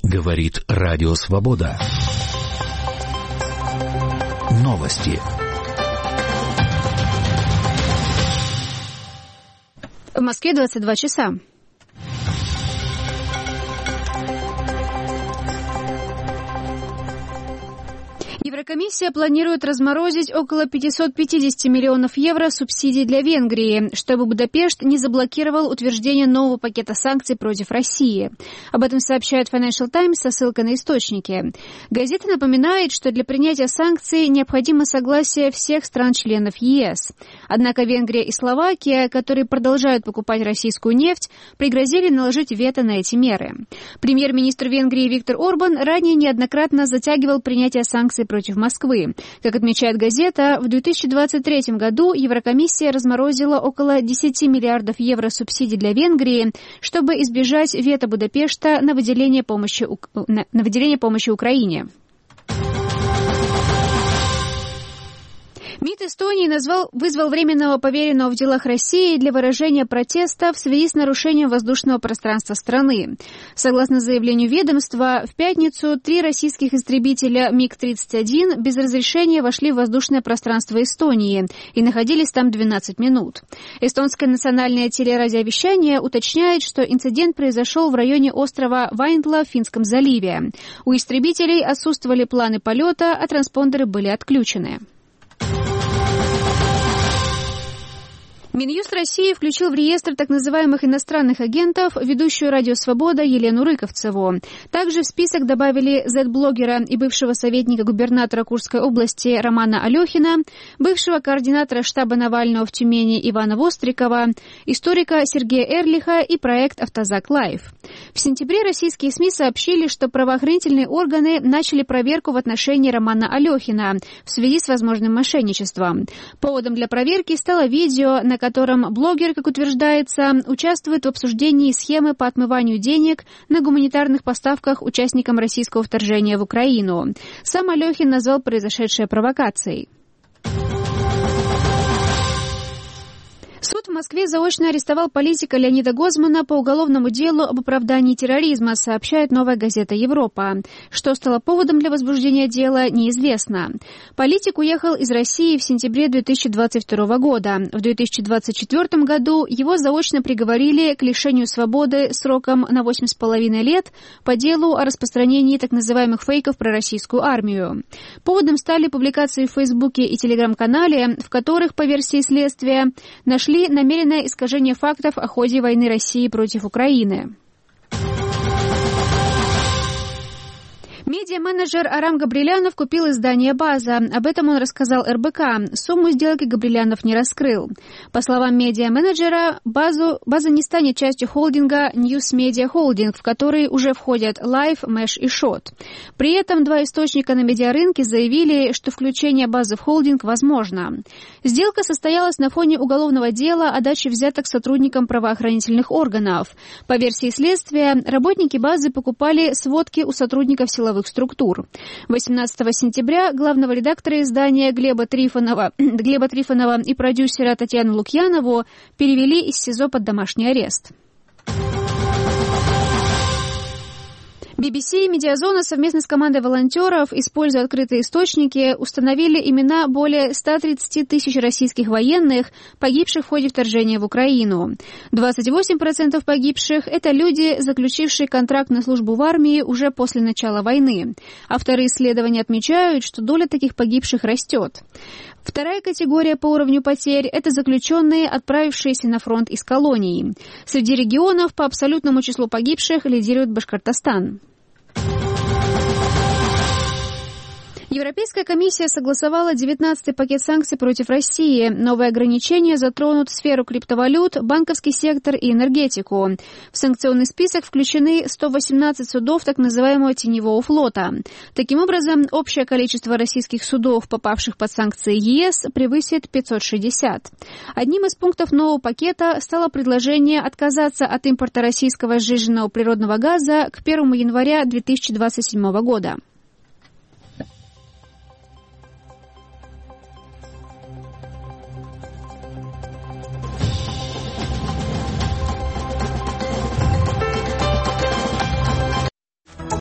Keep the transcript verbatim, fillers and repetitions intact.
Говорит Радио Свобода. Новости. В Москве двадцать два часа. Еврокомиссия планирует разморозить около пятьсот пятьдесят миллионов евро субсидий для Венгрии, чтобы Будапешт не заблокировал утверждение нового пакета санкций против России. Об этом сообщает Financial Times со ссылкой на источники. Газета напоминает, что для принятия санкций необходимо согласие всех стран-членов ЕС. Однако Венгрия и Словакия, которые продолжают покупать российскую нефть, пригрозили наложить вето на эти меры. Премьер-министр Венгрии Виктор Орбан ранее неоднократно затягивал принятие санкций против Москвы. Как отмечает газета, в две тысячи двадцать третьем году Еврокомиссия разморозила около десять миллиардов евро субсидий для Венгрии, чтобы избежать вето Будапешта на выделение помощи, на выделение помощи Украине. МИД Эстонии назвал, вызвал временного поверенного в делах России для выражения протеста в связи с нарушением воздушного пространства страны. Согласно заявлению ведомства, в пятницу три российских истребителя миг тридцать один без разрешения вошли в воздушное пространство Эстонии и находились там двенадцать минут. Эстонское национальное телерадиовещание уточняет, что инцидент произошел в районе острова Вайндла в Финском заливе. У истребителей отсутствовали планы полета, а транспондеры были отключены. Минюст России включил в реестр так называемых иностранных агентов ведущую «Радио Свобода» Елену Рыковцеву. Также в список добавили зет-блогера и бывшего советника губернатора Курской области Романа Алехина, бывшего координатора штаба Навального в Тюмени Ивана Вострикова, историка Сергея Эрлиха и проект «Автозак Лайв». В сентябре российские СМИ сообщили, что правоохранительные органы начали проверку в отношении Романа Алехина в связи с возможным мошенничеством. Поводом для проверки стало видео, на котором блогер, как утверждается, участвует в обсуждении схемы по отмыванию денег на гуманитарных поставках участникам российского вторжения в Украину. Сам Алехин назвал произошедшее провокацией. Суд в Москве заочно арестовал политика Леонида Гозмана по уголовному делу об оправдании терроризма, сообщает «Новая газета Европа». Что стало поводом для возбуждения дела, неизвестно. Политик уехал из России в сентябре две тысячи двадцать второго года. В две тысячи двадцать четвёртом году его заочно приговорили к лишению свободы сроком на восемь с половиной лет по делу о распространении так называемых фейков про российскую армию. Поводом стали публикации в Фейсбуке и Телеграм-канале, в которых, по версии следствия, нашли намеренное искажение фактов о ходе войны России против Украины. Медиа-менеджер Арам Габрилянов купил издание «База». Об этом он рассказал эр бэ ка. Сумму сделки Габрилянов не раскрыл. По словам медиа-менеджера, Базу, «База» не станет частью холдинга News Media Holding, в который уже входят Live, Mesh и Shot. При этом два источника на медиарынке заявили, что включение «Базы» в холдинг возможно. Сделка состоялась на фоне уголовного дела о даче взяток сотрудникам правоохранительных органов. По версии следствия, работники «Базы» покупали сводки у сотрудников силовых структур. восемнадцатого сентября главного редактора издания Глеба Трифонова, Глеба Трифонова и продюсера Татьяну Лукьянову перевели из СИЗО под домашний арест. би би си и «Медиазона» совместно с командой волонтеров, используя открытые источники, установили имена более ста тридцати тысяч российских военных, погибших в ходе вторжения в Украину. двадцать восемь процентов погибших – это люди, заключившие контракт на службу в армии уже после начала войны. Авторы исследования отмечают, что доля таких погибших растет. Вторая категория по уровню потерь – это заключенные, отправившиеся на фронт из колоний. Среди регионов по абсолютному числу погибших лидирует Башкортостан. Европейская комиссия согласовала девятнадцатый пакет санкций против России. Новые ограничения затронут сферу криптовалют, банковский сектор и энергетику. В санкционный список включены сто восемнадцать судов так называемого теневого флота. Таким образом, общее количество российских судов, попавших под санкции ЕС, превысит пятьсот шестьдесят. Одним из пунктов нового пакета стало предложение отказаться от импорта российского сжиженного природного газа к первому января две тысячи двадцать седьмого года.